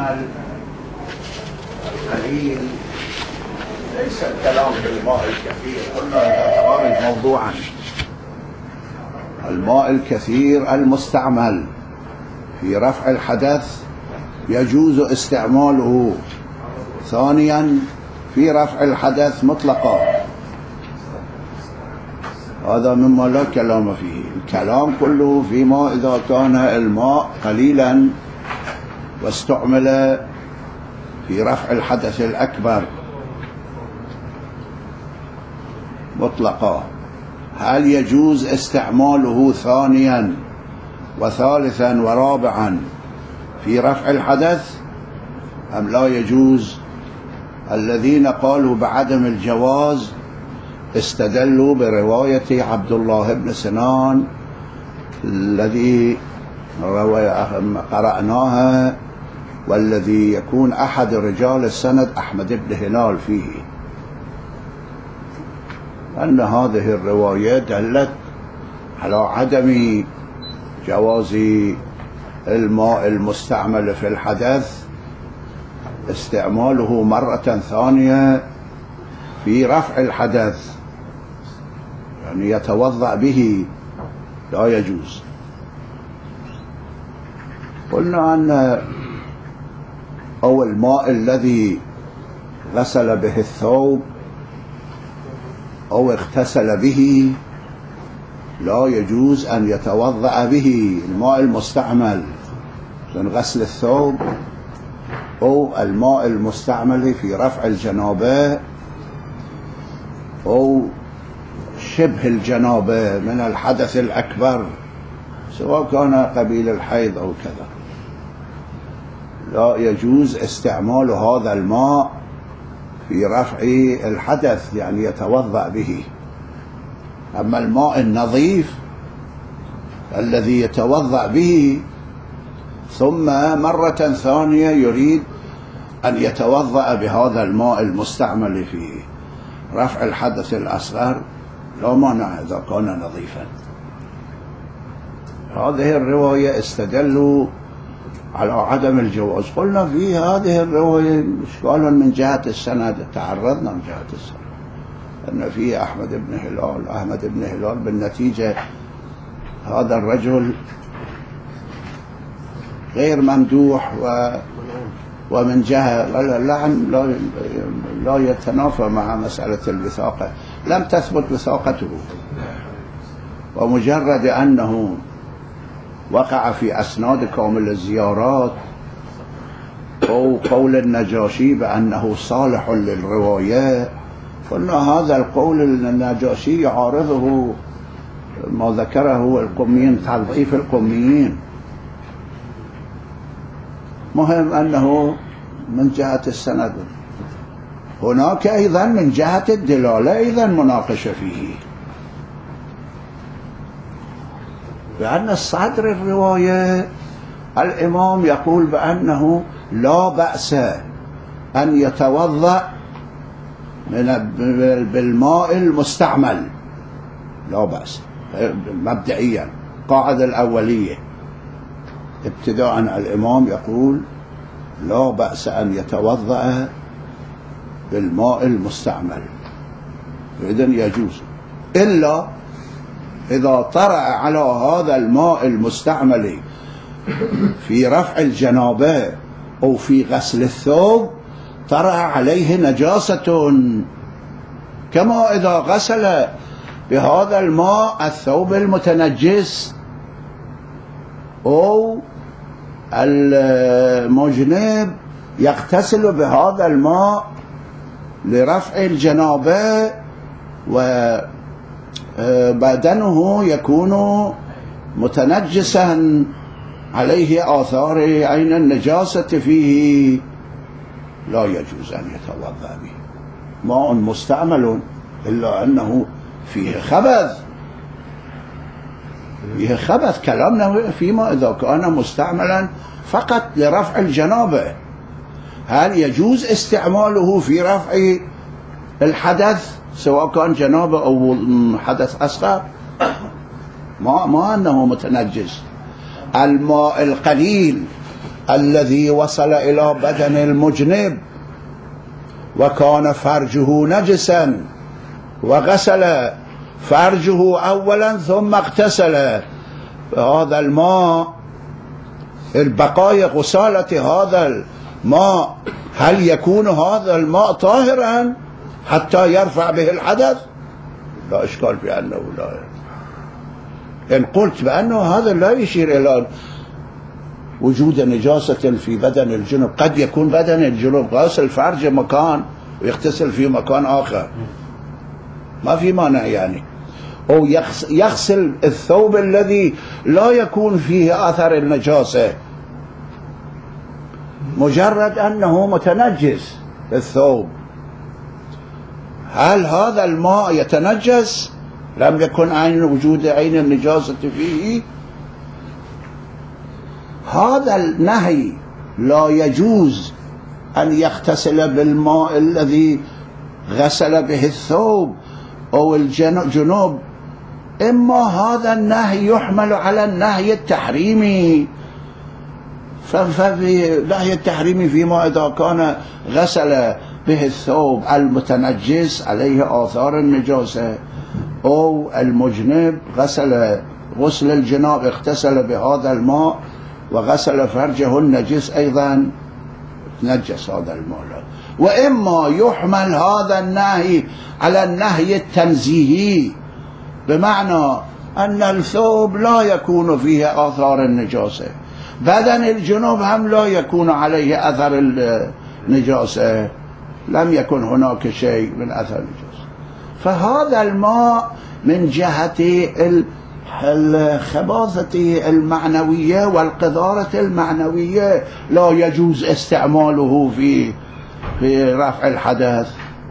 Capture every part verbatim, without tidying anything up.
المستعمل القليل ليس الكلام بالماء الكثير، قلنا هذا موضوعا. الماء الكثير المستعمل في رفع الحدث يجوز استعماله ثانيا في رفع الحدث مطلقا، هذا مما لا كلام فيه. الكلام كله فيما إذا كان الماء قليلا واستعمل في رفع الحدث الأكبر مطلقا، هل يجوز استعماله ثانيا وثالثا ورابعا في رفع الحدث أم لا يجوز؟ الذين قالوا بعدم الجواز استدلوا برواية عبد الله بن سنان الذي قرأناها، والذي يكون أحد رجال السند أحمد بن هلال فيه، أن هذه الرواية دلت على عدم جواز الماء المستعمل في الحدث استعماله مرة ثانية في رفع الحدث، يعني يتوضأ به لا يجوز. قلنا أن أو الماء الذي غسل به الثوب أو اغتسل به لا يجوز أن يتوضأ به. الماء المستعمل من غسل الثوب أو الماء المستعمل في رفع الجنابة أو شبه الجنابة من الحدث الأكبر سواء كان قبيل الحيض أو كذا، لا يجوز استعمال هذا الماء في رفع الحدث، يعني يتوضأ به. أما الماء النظيف الذي يتوضأ به ثم مرة ثانية يريد أن يتوضأ بهذا الماء المستعمل في رفع الحدث الأصغر لا مانع إذا كان نظيفا. هذه الرواية استدلوا على عدم الجواز. قلنا في هذه الرواية إشكال من جهة السند، تعرضنا من جهة السند أن فيه أحمد بن هلال أحمد بن هلال بالنتيجة هذا الرجل غير ممدوح و ومن جهة اللعن لا لا يتنافى مع مسألة الوثاقة، لم تثبت وثاقته، ومجرد أنه وقع في أسناد كامل الزيارات أو قول النجاشي بأنه صالح للرواية، قلنا هذا القول النجاشي يعارضه ما ذكره القميين، تضعيف القميين. مهم أنه من جهة السند. هناك أيضا من جهة الدلالة أيضا مناقشة فيه، بأن الصدر الرواية الإمام يقول بأنه لا بأس أن يتوضأ من بالماء المستعمل، لا بأس مبدئيا. قاعدة الأولية ابتداء الإمام يقول لا بأس أن يتوضأ بالماء المستعمل، إذن يجوز، إلا إذا طرأ على هذا الماء المستعمل في رفع الجنابة أو في غسل الثوب طرأ عليه نجاسة، كما إذا غسل بهذا الماء الثوب المتنجس أو المجنب يغتسل بهذا الماء لرفع الجنابة وبدنه يكون متنجسا عليه آثار عين النجاسة فيه، لا يجوز أن يتوضأ به. ماء مستعمل إلا أنه فيه خبث، فيه خبث. كلامنا فيما إذا كان مستعملا فقط لرفع الجنابة، هل يجوز استعماله في رفع الحدث سواء كان جنابة أو حدث أصغر؟ ما, ما أنه متنجس. الماء القليل الذي وصل إلى بدن المجنب وكان فرجه نجسا وغسل فرجه أولا ثم اغتسل، هذا الماء البقايا غسالة هذا الماء هل يكون هذا الماء طاهرا حتى يرفع به الحدث؟ لا إشكال في أنه لا. إن قلت بأنه هذا لا يشير إلى وجود نجاسة في بدن الجنوب، قد يكون بدن الجنوب غاسل فرج مكان ويغتسل في مكان آخر، ما في مانع يعني، أو يغسل الثوب الذي لا يكون فيه أثر النجاسة، مجرد أنه متنجس الثوب، هل هذا الماء يتنجس؟ لم يكن عين وجود عين النجاسة فيه. هذا النهي لا يجوز أن يغتسل بالماء الذي غسل به الثوب أو الجنوب، إما هذا النهي يحمل على النهي التحريمي، ففي نهي التحريمي فيما إذا كان غسل به الثوب المتنجس عليه آثار النجاسة، أو المجنب غسل غسل الجناب اغتسل بهذا الماء وغسل فرجه النجس أيضا نجس هذا الماء. وإما يحمل هذا النهي على النهي التنزيهي، بمعنى أن الثوب لا يكون فيه آثار النجاسة، بدن الجنوب هم لا يكون عليه أثر النجاسة، لم يكن هناك شيء من أثر النجاسة، فهذا الماء من جهة الخباثة المعنوية والقذارة المعنوية لا يجوز استعماله في في رفع الحدث،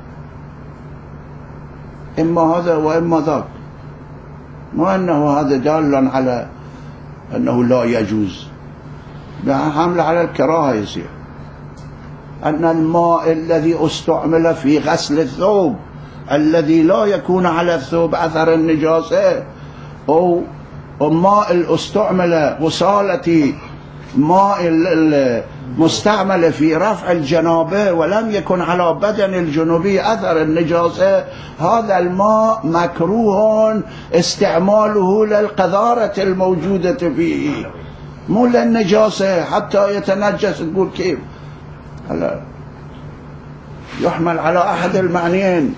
إما هذا وإما ذاك، ما أنه هذا دال على أنه لا يجوز، حمل على الكراهة يصير. أن الماء الذي استعمل في غسل الثوب الذي لا يكون على الثوب أثر النجاسة، أو الماء استعمل غسالة ماء المستعمل في رفع الجنابة ولم يكن على بدن الجنوبي أثر النجاسة، هذا الماء مكروه استعماله للقذارة الموجودة فيه، مو للنجاسة حتى يتنجس. تقول كيف؟ هلا يحمل على أحد المعنيين.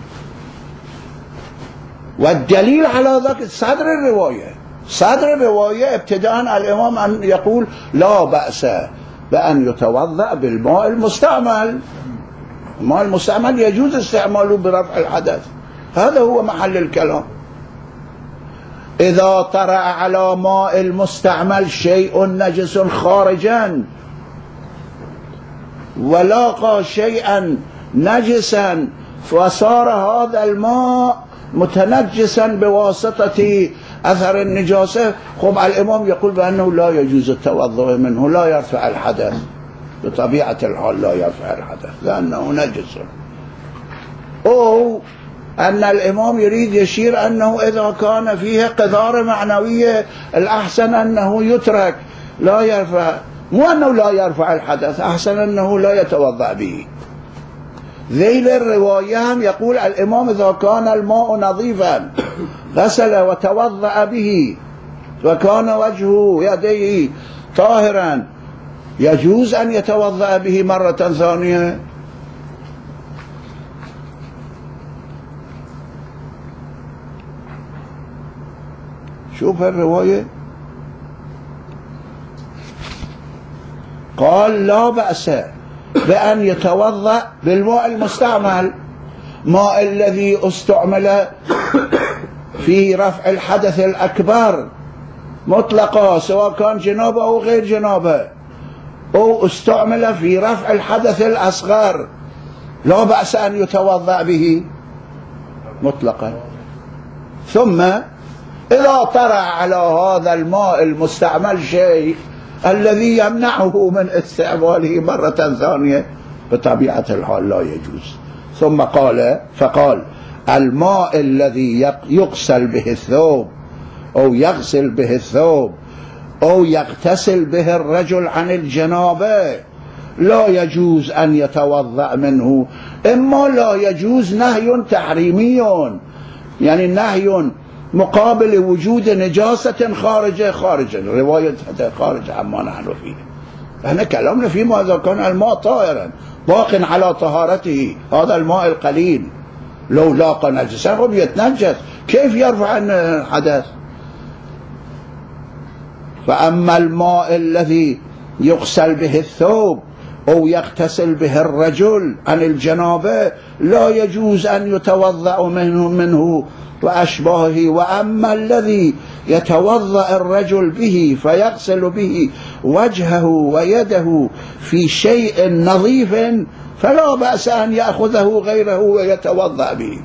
والدليل على ذلك صدر الرواية، صدر الرواية ابتداء الإمام أن يقول لا بأس بأن يتوضأ بالماء المستعمل، الماء المستعمل يجوز استعماله برفع الحدث، هذا هو محل الكلام. إذا طرأ على ماء المستعمل شيء نجس خارجا ولاقى شيئا نجسا فصار هذا الماء متنجسا بواسطة أثر النجاسة، خب الإمام يقول بأنه لا يجوز التوضؤ منه، لا يرفع الحدث، بطبيعة الحال لا يرفع الحدث لأنه نجس. أو أن الإمام يريد يشير أنه إذا كان فيه قذارة معنوية الأحسن أنه يترك لا يرفع، مو أنه لا يرفع الحدث، أحسن أنه لا يتوضأ به. ذيل الرواية يقول الإمام إذا كان الماء نظيفا غسل وتوضأ به وكان وجهه يديه طاهرا يجوز أن يتوضأ به مرة ثانية. شوف الرواية، قال لا بأس بأن يتوضأ بالماء المستعمل، ماء الذي استعمل في رفع الحدث الأكبر مطلقا سواء كان جنابه أو غير جنابه، أو استعمل في رفع الحدث الأصغر، لا بأس أن يتوضأ به مطلقا. ثم إذا طرأ على هذا الماء المستعمل شيء الذي يمنعه من استعماله مرة ثانية بطبيعة الحال لا يجوز. ثم قال فقال الماء الذي يغسل به الثوب أو يغسل به الثوب أو يغتسل به الرجل عن الجنابة لا يجوز أن يتوضأ منه. إما لا يجوز نهي تحريمي، يعني نهي مقابل وجود نجاسة خارجة خارجة رواية خارج عما نحن فيه. احنا كلامنا فيما إذا كان الماء طاهرا باق على طهارته، هذا الماء القليل لو لاقى نجسا هو يتنجس، كيف يرفع الحدث؟ فأما الماء الذي يغسل به الثوب أو يغتسل به الرجل عن الجنابة لا يجوز أن يتوضأ منه منه وأشباهه. وأما الذي يتوضأ الرجل به فيغسل به وجهه ويده في شيء نظيف فلا بأس أن يأخذه غيره ويتوضأ به.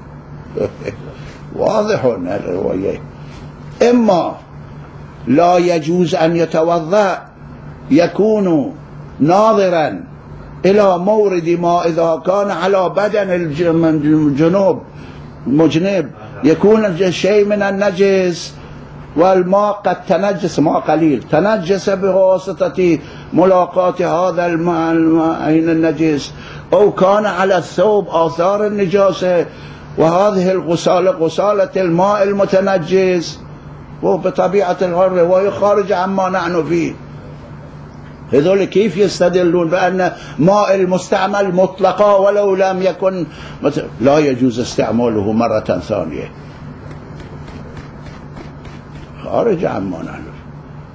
واضح الرواية. إما لا يجوز أن يتوضأ يكون ناظرا إلى مورد ما إذا كان على بدن الجنوب مجنب يكون شيء من النجس، والماء قد تنجس، ماء قليل تنجس بواسطة ملاقاة هذا الماء الماء النجس، أو كان على الثوب آثار النجاسة، وهذه الغسالة غسالة الماء المتنجس، وبطبيعة الرواية خارج عما نحن فيه. هذول كيف يستدلون بأن ماء المستعمل مطلقا ولو لم يكن لا يجوز استعماله مرة ثانية؟ خارج عما نحن فيه.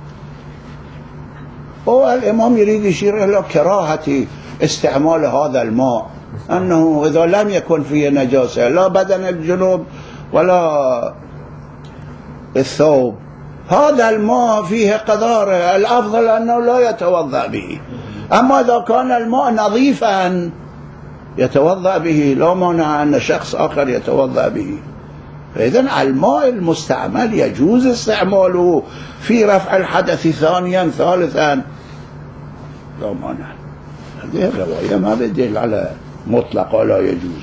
والإمام يريد يشير إلى كراهة استعمال هذا الماء، أنه إذا لم يكن فيه نجاسة لا بدن الجنوب ولا الثوب، هذا الماء فيه قذارة، الأفضل أنه لا يتوضأ به. أما إذا كان الماء نظيفا يتوضأ به، لا مانع أن شخص آخر يتوضأ به. فإذن الماء المستعمل يجوز استعماله في رفع الحدث ثانيا ثالثا، لا مانع. هذه الرواية ما بدل على مطلق ولا يجوز.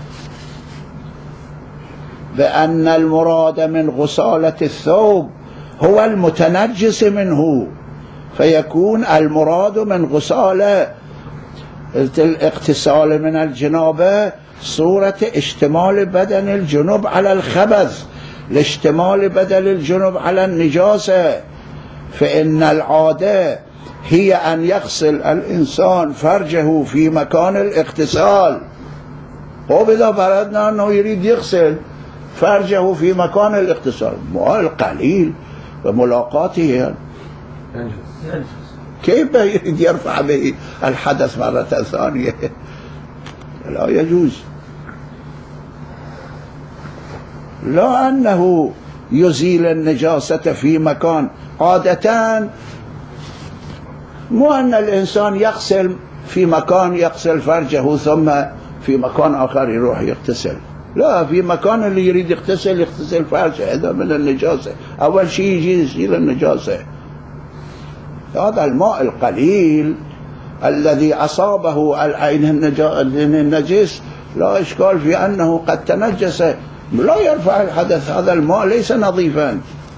بأن المراد من غسالة الثوب هو المتنجس منه، فيكون المراد من غسالة الاغتسال من الجنابة صورة اشتمال بدن الجنوب على الخبث لاشتمال بدن الجنوب على النجاسة. فإن العادة هي أن يغسل الإنسان فرجه في مكان الاغتسال. وبذا فرضنا أنه يريد يغسل فرجه في مكان الاغتسال، ماء القليل وملاقاته، كيف يريد يرفع به الحدث مرة ثانية؟ لا يجوز. لا أنه يزيل النجاسة في مكان، عادة مو أن الإنسان يغسل في مكان يغسل فرجه ثم في مكان آخر يروح يغتسل، لا، في مكان اللي يريد يغتسل يغتسل فرجه هذا من النجاسة. أول شيء يجي يزيل النجاسة. هذا الماء القليل الذي أصابه العين النجس لا إشكال في أنه قد تنجس، لا يرفع الحدث، هذا الماء ليس نظيفا.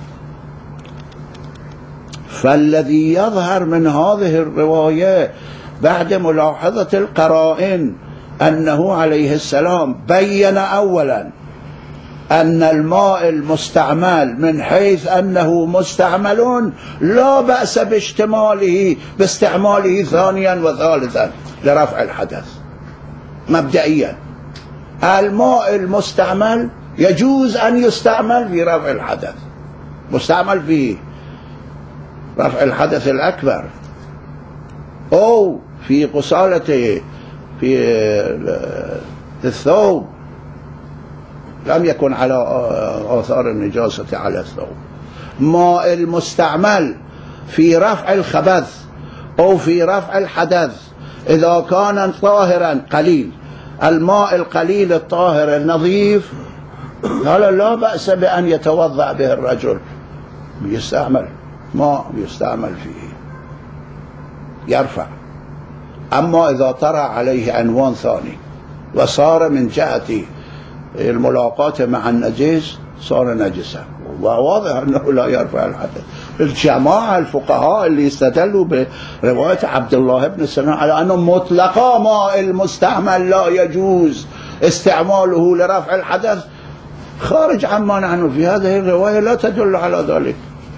فالذي يظهر من هذه الرواية بعد ملاحظة القرائن أنه عليه السلام بين أولا أن الماء المستعمل من حيث أنه مستعمل لا بأس باشتماله باستعماله ثانيا وثالثا لرفع الحدث. مبدئيا الماء المستعمل يجوز أن يستعمل في رفع الحدث، مستعمل في رفع الحدث الأكبر أو في غسالته في الثوب لم يكن على آثار النجاسة على الثوب. ماء المستعمل في رفع الخبث أو في رفع الحدث إذا كان طاهرا قليل، الماء القليل الطاهر النظيف هذا لا بأس بأن يتوضأ به الرجل، يستعمل ماء يستعمل فيه يرفع. أما إذا طرأ عليه عنوان ثاني وصار من جهة الملاقاة مع النجس صار نجسا، وواضح أنه لا يرفع الحدث. الجماعة الفقهاء اللي استدلوا برواية عبد الله بن سنان على أنه مطلقا ماء المستعمل لا يجوز استعماله لرفع الحدث خارج عما نحن في هذه الرواية لا تدل على ذلك.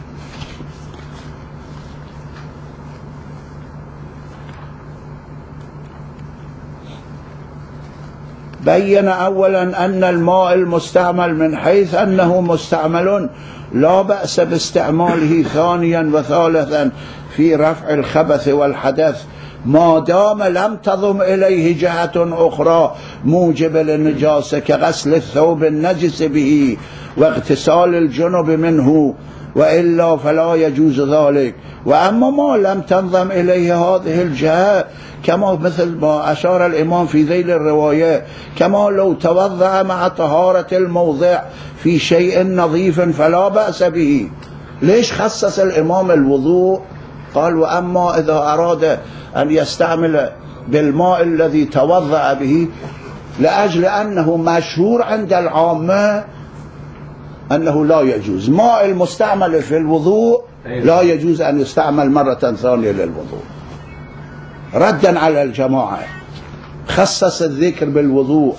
بين أولا أن الماء المستعمل من حيث أنه مستعمل لا بأس باستعماله ثانيا وثالثا في رفع الخبث والحدث ما دام لم تضم إليه جهة أخرى موجب للنجاسة كغسل الثوب النجس به واغتسال الجنب منه، وإلا فلا يجوز ذلك. وأما ما لم تنضم إليه هذه الجهة كما مثل ما أشار الإمام في ذيل الرواية، كما لو توضأ مع طهارة الموضع في شيء نظيف فلا بأس به. ليش خصص الإمام الوضوء؟ قال وأما إذا أراد أن يستعمل بالماء الذي توضأ به، لأجل أنه مشهور عند العامة أنه لا يجوز ماء المستعمل في الوضوء، لا يجوز أن يستعمل مرة ثانية للوضوء، ردا على الجماعة. خصص الذكر بالوضوء،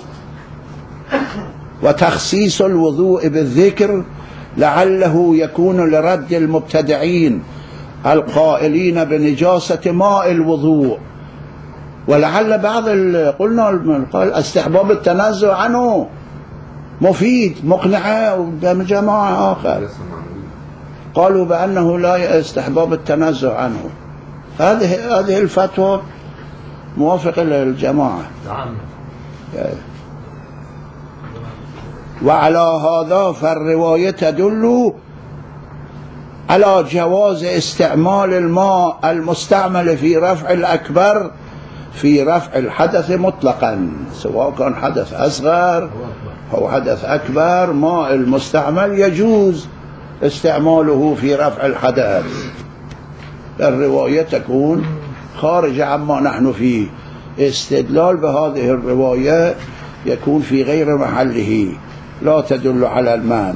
وتخصيص الوضوء بالذكر لعله يكون لرد المبتدعين القائلين بنجاسة ماء الوضوء، ولعل بعض قلنا قال استحباب التنزه عنه مفيد مقنعة، وجماعة آخر قالوا بأنه لا استحباب التنزه عنه. هذه هذه الفتوى موافقة للجماعة. وعلى هذا فالرواية تدل على جواز استعمال الماء المستعمل في رفع الأكبر في رفع الحدث مطلقا، سواء كان حدث أصغر أو حدث أكبر. ماء المستعمل يجوز استعماله في رفع الحدث. الرواية تكون خارج عما نحن فيه. استدلال بهذه الرواية يكون في غير محله، لا تدل على المانع.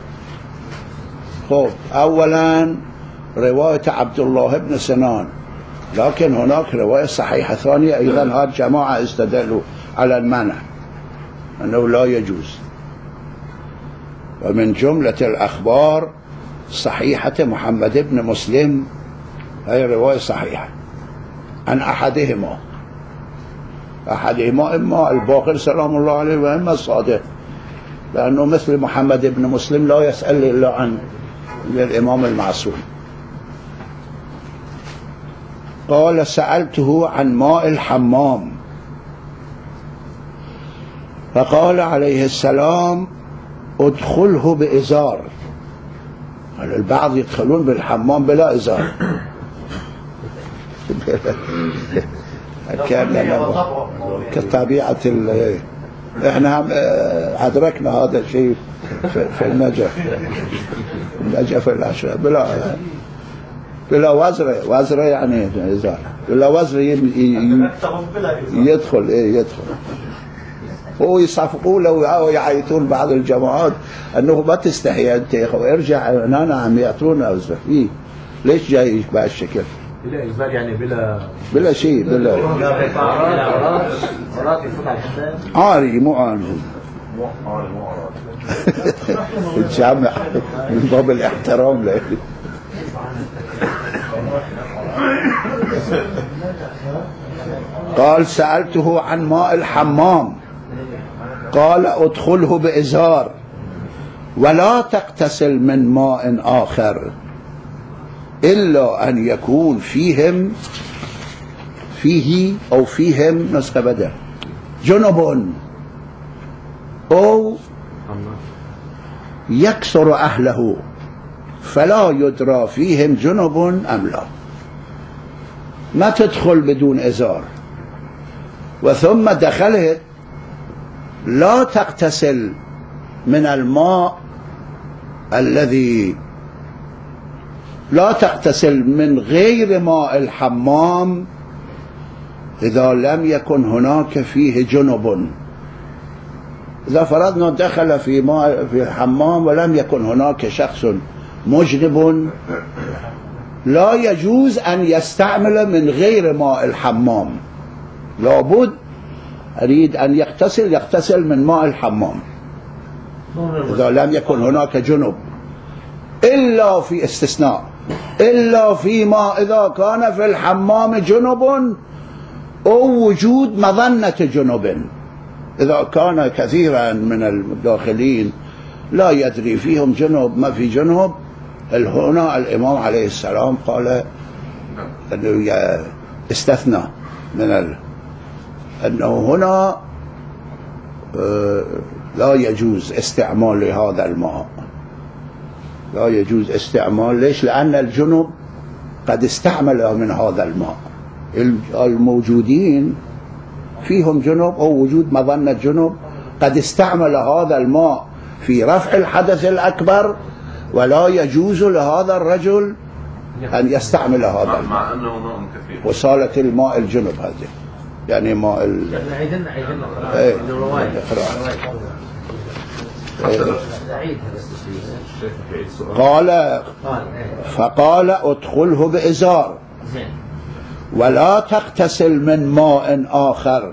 خب، أولا رواية عبد الله بن سنان، لكن هناك رواية صحيحة ثانية أيضا هذا جماعة استدلوا على المنع أنه لا يجوز. ومن جملة الأخبار صحيحة محمد بن مسلم، هي رواية صحيحة عن أحدهما أحدهما إما الباقر سلام الله عليه وإما الصادق، لأنه مثل محمد بن مسلم لا يسأل إلا عن الإمام المعصوم. قال سألته عن ماء الحمام فقال عليه السلام ادخله بإزار. البعض يدخلون بالحمام بلا إزار كطبيعة احنا أدركنا هذا الشيء في النجف النجف العشرة بلا بلا وزرة وزرة يعني إزار بلا وزرة يدخل إيه يدخل هو يصفقوا له ويعيطون بعض الجماعات أنه ما تستحي أنت يا أخو ارجع هنا عم يعطونا وزر فيه. ليش جاي بهالشكل؟ بلا إجبار يعني بلا بلا شيء بلا عاري مو عاري مو عاري مو عاري الجامع من باب الاحترام له. قال سألته عن ماء الحمام قال ادخله بإزار ولا تغتسل من ماء آخر إلا أن يكون فيهم فيه أو فيهم نسخة بدل جنب أو يكسر أهله فلا يدرى فيهم جنب أم لا. ما تدخل بدون إزار، وثم دخلت لا تغتسل من الماء الذي لا تغتسل من غير ماء الحمام إذا لم يكن هناك فيه جنب. إذا فرضنا دخل في ماء في الحمام ولم يكن هناك شخص مجنب لا يجوز أن يستعمل من غير ماء الحمام، لابد أريد أن يغتسل يغتسل من ماء الحمام إذا لم يكن هناك جنب، إلا في استثناء، إلا فيما إذا كان في الحمام جنب أو وجود مظنة جنب. إذا كان كثيرا من الداخلين لا يدري فيهم جنب ما في جنب، هنا الإمام عليه السلام قال أنه استثنى من ال... أنه هنا لا يجوز استعمال هذا الماء، لا يجوز استعمال. ليش؟ لأن الجنب قد استعمل من هذا الماء، الموجودين فيهم جنب أو وجود مظنة جنب قد استعمل هذا الماء في رفع الحدث الأكبر، ولا يجوز لهذا الرجل أن يستعمل هذا الماء مع أنه ماء كثير. وصالة الماء الجنب هذه يعني ماء ال... عيدنا عيدنا ايه قال فقال ادخله بإزار ولا تغتسل من ماء آخر،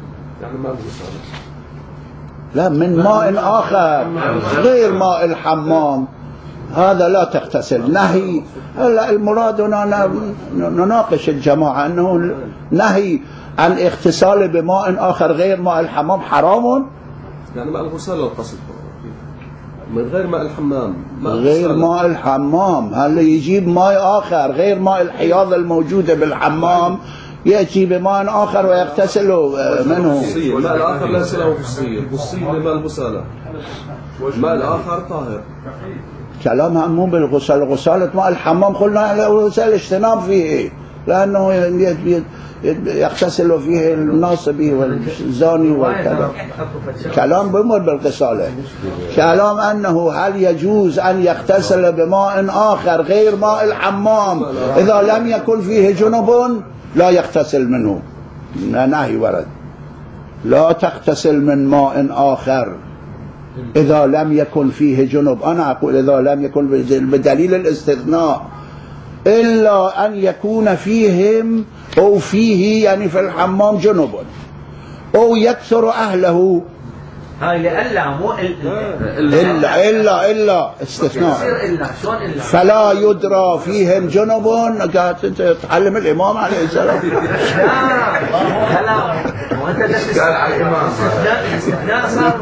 لا من ماء آخر غير ماء الحمام، هذا لا تغتسل. نهي. هلا المراد هنا نناقش الجماعة أنه نهي عن اغتسال بماء آخر غير ماء الحمام حرام، يعني ماء الغسالة القصد من غير ماء الحمام، ماء غير ماء الحمام. هل يجيب ماء آخر غير ماء الحياض الموجودة بالحمام، يأتي بماء آخر ويغتسل منه. الماء الآخر ليس له خصية، الخصية لماء الغسالة، الماء الآخر طاهر. كلامها مو بالغسالة، غسالة ماء الحمام قلنا الغسالة اجتناب فيه، لأنه يغتسل فيه الناصبي والزاني والكلام. كلام بمر بالغسالة، كلام أنه هل يجوز أن يغتسل بماء آخر غير ماء الحمام إذا لم يكن فيه جنب لا يغتسل منه. نهي ورد لا تغتسل من ماء آخر إذا لم يكن فيه جنب. أنا أقول إذا لم يكن بدليل الاستثناء، إلا أن يكون فيهم أو فيه يعني في الحمام جنب أو يكثر أهله. هاي لألا مو إلا إلا إلا استثناء. فلا يدرى فيهم جنب. قاعد تتعلم الإمام عليه السلام. لا لا وأنت قال على الإمام استثناء صار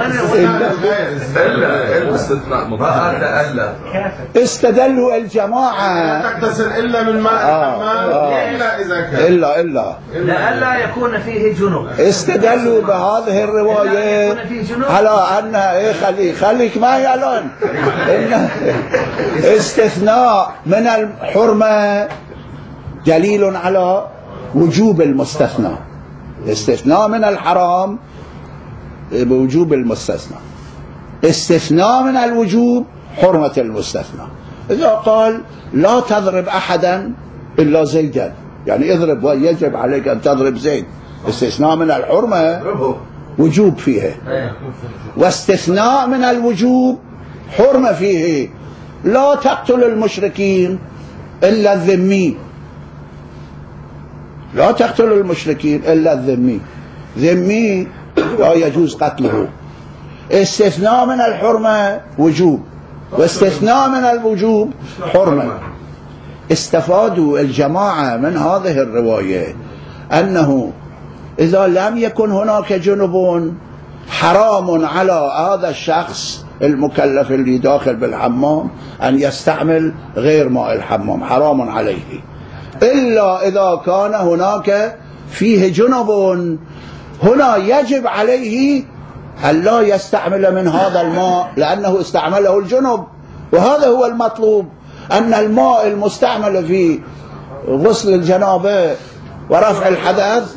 إلا استثناء مباشر. إلا استدلوا الجماعة تغتسل إلا من ماء الحمام إلا إذا كان إلا إلا لألا يكون فيه جنب. استدلوا بهذه الرواية على أن إيه خلي خليك معي الآن إن استثناء من الحرمة دليل على وجوب المستثنى. استثناء من الحرام بوجوب المستثنى، استثناء من الوجوب حرمة المستثنى. إذا قال لا تضرب أحدا إلا زيدا، يعني اضرب ويجب عليك أن تضرب زيد، استثناء من الحرمة وجوب فيه، واستثناء من الوجوب حرمة فيه. لا تقتل المشركين إلا الذمي، لا تقتل المشركين إلا الذمي، ذمي لا يجوز قتله. استثناء من الحرمة وجوب، واستثناء من الوجوب حرمة. استفادوا الجماعة من هذه الرواية أنه إذا لم يكن هناك جنب حرام على هذا الشخص المكلف اللي داخل بالحمام أن يستعمل غير ماء الحمام، حرام عليه، إلا إذا كان هناك فيه جنب. هنا يجب عليه أن لا يستعمل من هذا الماء لأنه استعمله الجنب، وهذا هو المطلوب، أن الماء المستعمل في غسل الجنابة ورفع الحدث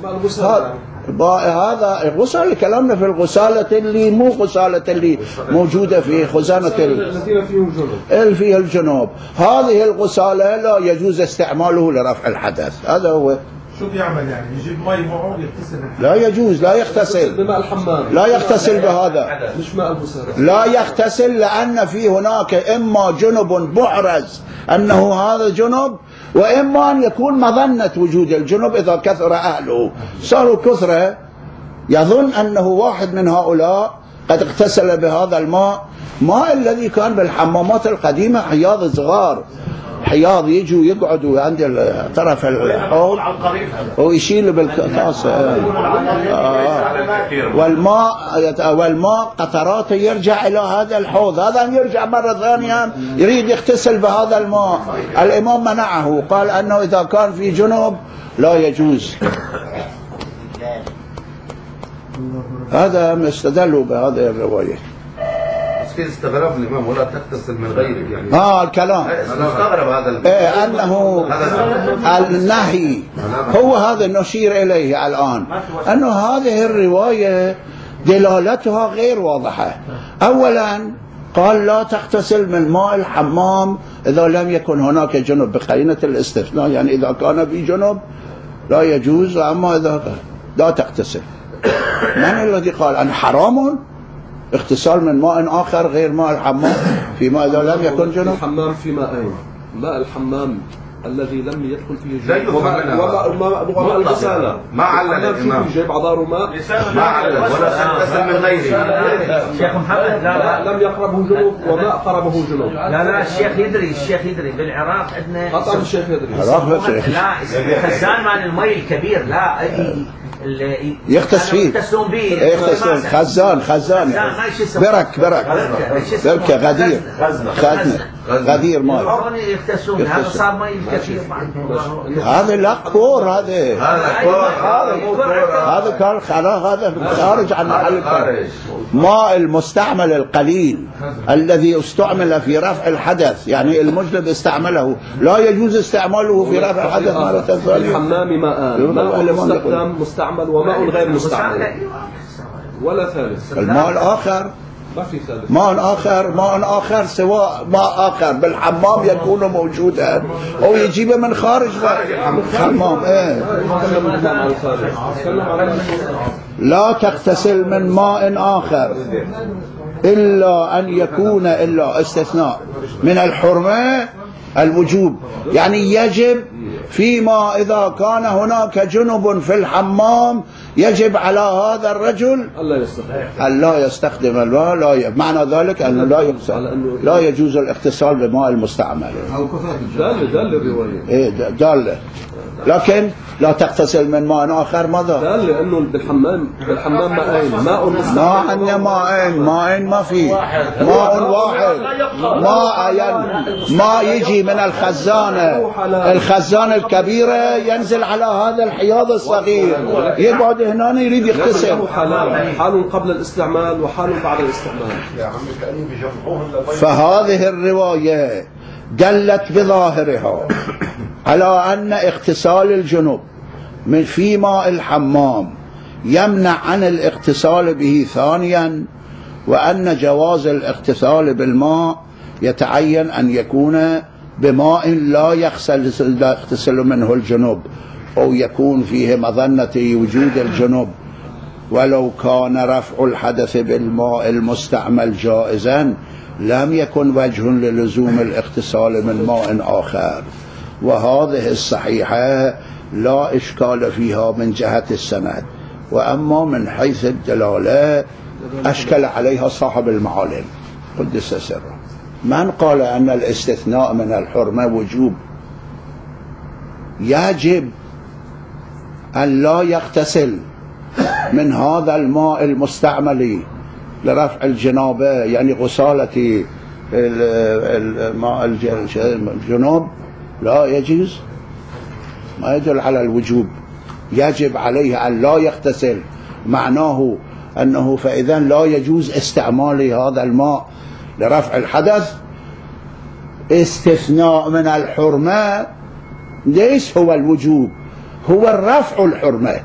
هذا غسالة. كلامنا في الغسالة اللي مو غسالة اللي موجودة في خزانة اللي فيها الجنوب، هذه الغسالة لا يجوز استعماله لرفع الحدث. هذا هو شو بيعمل يعني؟ يجيب مي معه ويغتسل؟ لا يجوز، لا يغتسل بماء الحمام، لا يغتسل بهذا، مش ماء البسالة. لا يغتسل، لأن في هناك إما جنب محرز أنه هذا جنب، وإما أن يكون مظنة وجود الجنب إذا كثر أهله، صاروا كثرة يظن أنه واحد من هؤلاء قد اغتسل بهذا الماء، ماء الذي كان بالحمامات القديمة حياض صغار، حياض يجوا يقعدوا عند طرف الحوض ويشيلوا بالكاسة آه. والماء والماء قطراته يرجع إلى هذا الحوض، هذا يرجع مرة ثانية يريد يغتسل بهذا الماء. الإمام منعه، قال أنه إذا كان في جنوب لا يجوز. هذا ما استدلوا بهذه الرواية. كيف استغرب الإمام ولا تغتسل من غيرك يعني؟ اه الكلام مستغرب هذا إيه أنه النهي هو هذا نشير إليه الآن، أنه هذه الرواية دلالتها غير واضحة. أولا قال لا تغتسل من ماء الحمام إذا لم يكن هناك جنب بقرينة الاستثناء، يعني إذا كان في جنب لا يجوز، أما إذا لا تغتسل. من الذي قال أن حرام اغتسال من ماء آخر غير ماء الحمام فيما إذا لم يكن جنب؟ الحمام في ماءين، ماء الحمام الذي لم يدخل فيه لا جنب يفهم وماء الغسالة. ما علل الإمام جايب عذاره ماء ما علل ولا تغتسل من غيره. شيخ محمد لا لا لم يقربه جنوب وما قربه جنوب. لا لا الشيخ يدري، الشيخ يدري بالعراق عندنا قطع الشيخ يدري. لا خزان مال المي الكبير، لا يغتس فيه، يغتسلون به، يغتسلون خزان خزان برك برك بركة غدير خزنة غدير ماء يغتسلون. هذا صار مي كثير هذا لا كور، هذا هذا كان خلاص، هذا خارج عن محل الكلام. ماء المستعمل القليل الذي استعمل في رفع الحدث، يعني المجلب استعمله، لا يجوز استعماله في رفع الحدث مرة ثانية. الحمام ماء، ماء مستخدم مستعمل وماء غير مستعمل ولا ثالث. الماء الآخر ما في ثالث، ماء آخر ماء آخر سواء ماء آخر بالحمام يكون موجودا أو يجيبه من خارج الحمام. إيه. لا تغتسل من ماء آخر إلا أن يكون إلا استثناء من الحرمة الوجوب، يعني يجب فيما إذا كان هناك جنب في الحمام يجب على هذا الرجل أن لا يستخدم الماء، لا معنى ذلك أنه لا يغتسل، لا يجوز الاغتسال بماء المستعمل. دال دال الرواية إيه دال، لكن لا تغتسل من ماء آخر ماذا؟ دال لأنه بالحمام بالحمام ماءين، ماء ما عندنا ماءين، ماءين ما في، ماء واحد، ماء يعني ما يجي من الخزانة، الخزانة الكبيرة ينزل على هذا الحياض الصغير يقعد هنا يريد يغتسل. حال قبل الاستعمال وحال بعد الاستعمال. فهذه الرواية دلت بظاهرها على أن اغتسال الجنوب من في ماء الحمام يمنع عن الاغتسال به ثانيا، وأن جواز الاغتسال بالماء يتعين أن يكون بماء لا يغسل لا يغتسل منه الجنوب أو يكون فيه مظنة وجود الجنوب، ولو كان رفع الحدث بالماء المستعمل جائزا لم يكن وجه للزوم الاغتسال من ماء آخر. وهذه الصحيحة لا إشكال فيها من جهة السند، وأما من حيث الدلالة أشكل عليها صاحب المعالم قدس سره. من قال أن الاستثناء من الحرمة وجوب؟ يجب أن لا يغتسل من هذا الماء المستعمل لرفع الجنابة، يعني غسالة الماء الجنوب لا يجوز، ما يدل على الوجوب، يجب عليه أن لا يغتسل، معناه أنه فإذا لا يجوز استعمال هذا الماء لرفع الحدث. استثناء من الحرمة ليس هو الوجوب، هو الرفع الحرمة،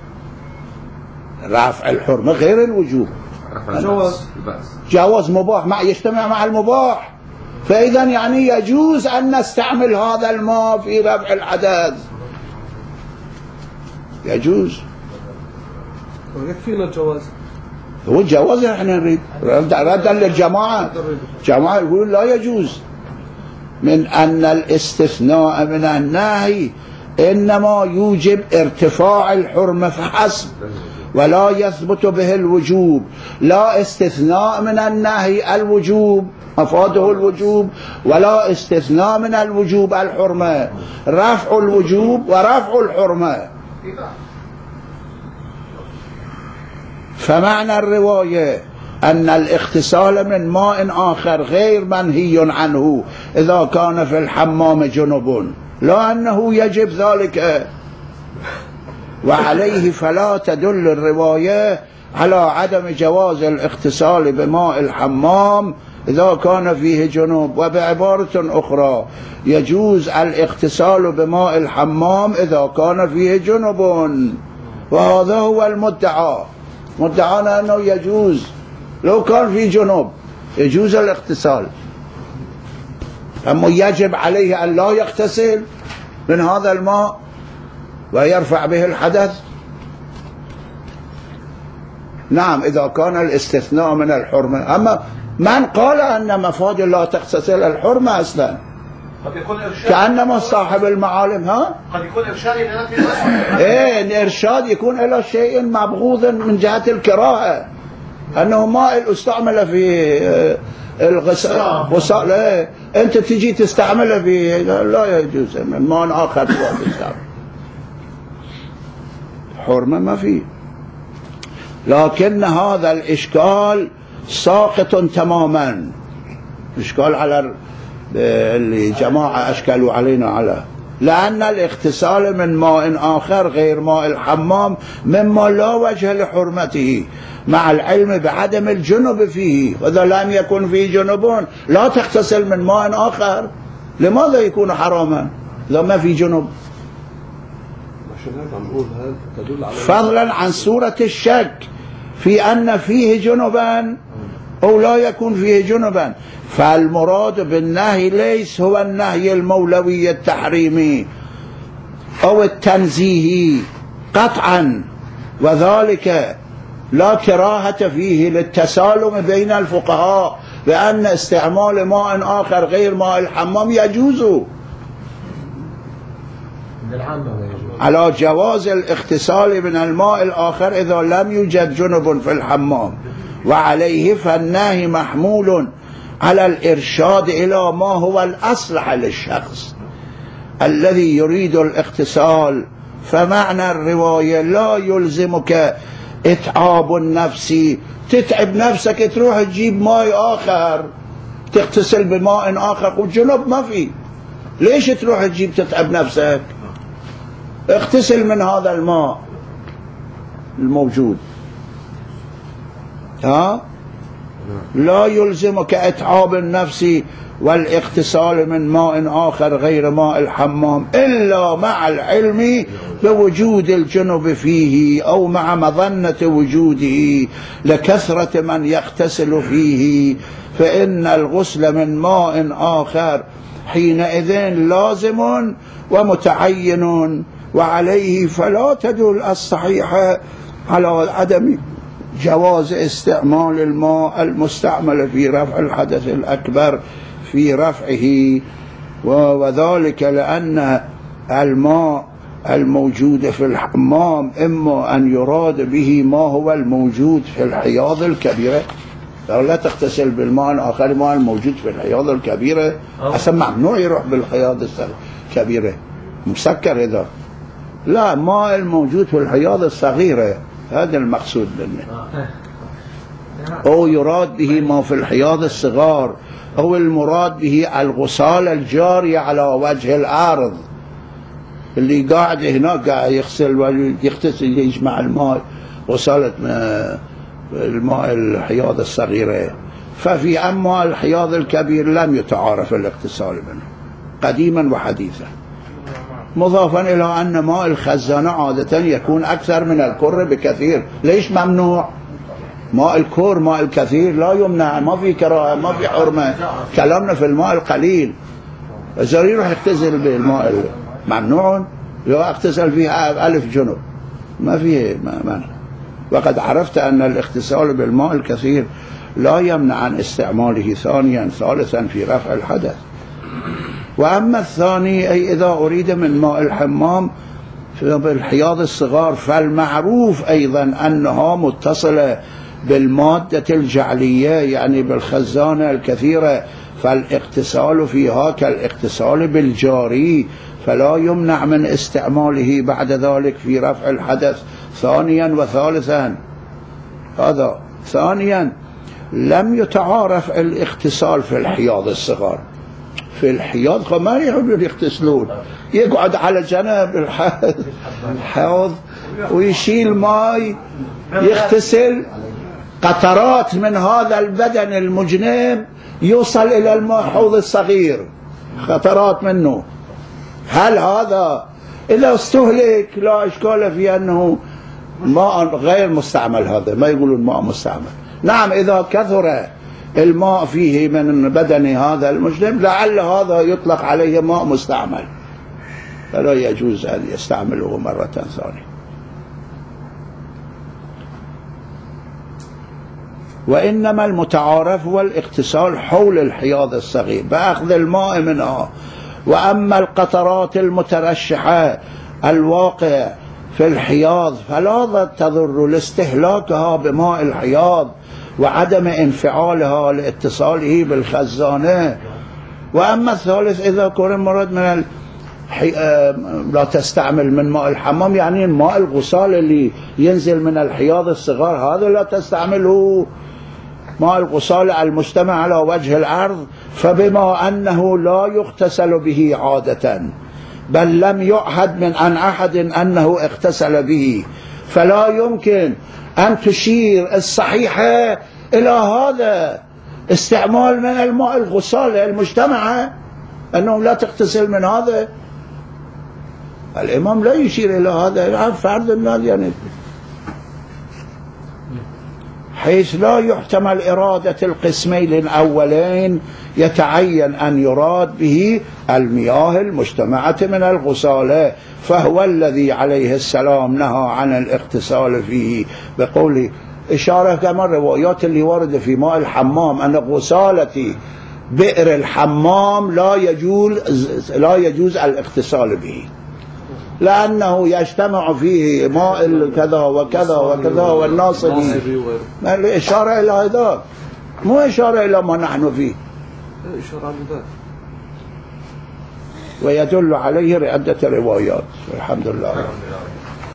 رفع الحرمة غير الوجوب. جواز جواز مباح مع يجتمع مع المباح، فإذا يعني يجوز أن نستعمل هذا الماء في رفع الحدث. يجوز. يكفينا الجواز. هو الجواز احنا نريد ردا للجماعة. جماعة يقولون لا يجوز، من أن الاستثناء من النهي إنما يوجب ارتفاع الحرمة فحسب ولا يثبت به الوجوب. لا استثناء من النهي الوجوب مفاده الوجوب، ولا استثناء من الوجوب الحرمة. رفع الوجوب ورفع الحرمة. فمعنى الرواية أن الاغتسال من ماء آخر غير منهي عنه إذا كان في الحمام جنب، لا أنه يجب ذلك. وعليه فلا تدل الرواية على عدم جواز الاغتسال بماء الحمام إذا كان فيه جنوب. وبعبارة أخرى يجوز الاغتسال بماء الحمام إذا كان فيه جنوب، وهذا هو المدعى. مدعانا أنه يجوز لو كان فيه جنوب يجوز الاغتسال، أما يجب عليه أن لا يغتسل من هذا الماء ويرفع به الحدث. نعم إذا كان الاستثناء من الحرمة. أما من قال أن مفاد لا تغتسل الحرمة أصلا؟ قد يكون إرشاد، كأنما صاحب المعالم. ها قد يكون إرشاد إلى إيه الإرشاد يكون إلى شيء مبغوض من جهة الكراهة، أنه ماء استعمل في الغسال. إيه أنت تجي تستعمله في لا يجوز من ماء آخر تستعمل حرمة ما فيه. لكن هذا الإشكال ساقط تماما. إشكال على اللي جماعة أشكلوا علينا على، لأن الاغتسال من ماء آخر غير ماء الحمام مما لا وجه لحرمته، مع العلم بعدم الجنب فيه. وإذا لم يكن فيه جنب لا تغتسل من ماء آخر. لماذا يكون حراما إذا ما في جنب؟ فضلا عن صورة الشك في أن فيه جنبا أو لا يكون فيه جنبا. فالمراد بالنهي ليس هو النهي المولوي التحريمي أو التنزيهي قطعا، وذلك لا كراهة فيه للتسالم بين الفقهاء بأن استعمال ماء آخر غير ماء الحمام يجوز، على جواز الاغتسال من الماء الآخر إذا لم يوجد جنب في الحمام. وعليه فالنهي محمول على الإرشاد إلى ما هو الأصلح للشخص الذي يريد الاغتسال. فمعنى الرواية لا يلزمك إتعاب النفس، تتعب نفسك تروح تجيب ماء آخر تغتسل بماء آخر والجنوب ما في، ليش تروح تجيب تتعب نفسك؟ اغتسل من هذا الماء الموجود. ها لا يلزمك إتعاب النفس والاغتسال من ماء آخر غير ماء الحمام إلا مع العلم بوجود الجنب فيه أو مع مظنة وجوده لكثرة من يغتسل فيه، فإن الغسل من ماء آخر حينئذ لازم ومتعين. وعليه فلا تدل الصحيحة على عدم جواز استعمال الماء المستعمل في رفع الحدث الأكبر في رفعه، وذلك لأن الماء الموجود في الحمام إما أن يراد به ما هو الموجود في الحياض الكبيرة، لا تغتسل بالماء الآخر الماء الموجود في الحياض الكبيرة أصلا ممنوع يروح بالحياض الكبيرة مسكر إذا لا، ماء الموجود في الحياض الصغيرة هذا المقصود منه، أو يراد به ما في الحياض الصغار، أو المراد به الغسال الجاري على وجه الأرض اللي قاعد هناك قاعد يغسل ويغتسل يجمع الماء غسالة الماء الحياض الصغيرة. ففي أما الحياض الكبير لم يتعارف الاغتسال منه قديما وحديثا، مضافا إلى أن ماء الخزانة عادة يكون أكثر من الكر بكثير. ليش ممنوع؟ ماء الكور ماء الكثير لا يمنع، ما في كراهة ما في حرمة، كلامنا في الماء القليل. إذا يروح يغتسل بالماء ممنوع، لو اغتسل فيها ألف جنب ما فيه مانع. وقد عرفت أن الاغتسال بالماء الكثير لا يمنع عن استعماله ثانيا ثالثا في رفع الحدث. وأما الثاني أي إذا أريد من ماء الحمام بالحياض الصغار فالمعروف أيضا أنها متصلة بالمادة الجعلية يعني بالخزانة الكثيرة، فالاغتسال فيها كالاغتسال بالجاري، فلا يمنع من استعماله بعد ذلك في رفع الحدث ثانيا وثالثا. هذا. ثانيا لم يتعارف الاغتسال في الحياض الصغار. في الحياض ما يحبون يغتسلون، يقعد على جنب الحوض ويشيل ماء يغتسل، قطرات من هذا البدن المجنب يوصل إلى المحوض الصغير، قطرات منه. هل هذا إذا استهلك لا إشكال في أنه ماء غير مستعمل؟ هذا ما يقولون ماء مستعمل. نعم إذا كثر الماء فيه من بدن هذا المجنب لعل هذا يطلق عليه ماء مستعمل، فلا يجوز أن يستعمله مرة ثانية. وإنما المتعارف هو الاغتسال حول الحياض الصغير بأخذ الماء منها. وأما القطرات المترشحة الواقع في الحياض فلا تضر لاستهلاكها بماء الحياض وعدم انفعالها لاتصاله بالخزانة. وأما الثالث إذا كان المراد من الحي... لا تستعمل من ماء الحمام يعني ماء الغسال اللي ينزل من الحياض الصغار، هذا لا تستعمله. ماء الغسال المجتمع على وجه الأرض فبما أنه لا يغتسل به عادة بل لم يعهد من عن أحد أنه اغتسل به، فلا يمكن أن تشير الصحيحة إلى هذا استعمال من الماء الغسال المجتمع أنه لا تغتسل من هذا. الإمام لا يشير إلى هذا فرض الناس يعني، حيث لا يحتمل إرادة القسمين الأولين يتعين أن يراد به المياه المجتمعة من الغسالة، فهو الذي عليه السلام نهى عن الاغتسال فيه بقوله إشارة كما الروايات اللي ورد في ماء الحمام أن غسالة بئر الحمام لا يجوز لا يجوز الاغتسال به لأنه يجتمع فيه ماء كذا وكذا وكذا والناصبي. إشارة إلى هذا مو إشارة إلى ما نحن فيه، إشارة لذلك. ويدل عليه عدة روايات. الحمد لله.